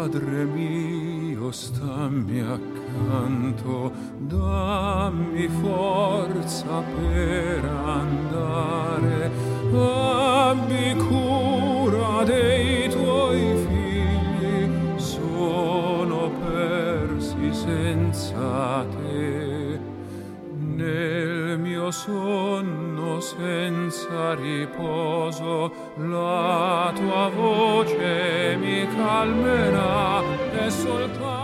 Padre mio, stammi accanto, dammi forza per andare, abbi cura dei tuoi figli, sono persi senza te. Nel mio sonno senza riposo la tua voce mi calmerà e soltanto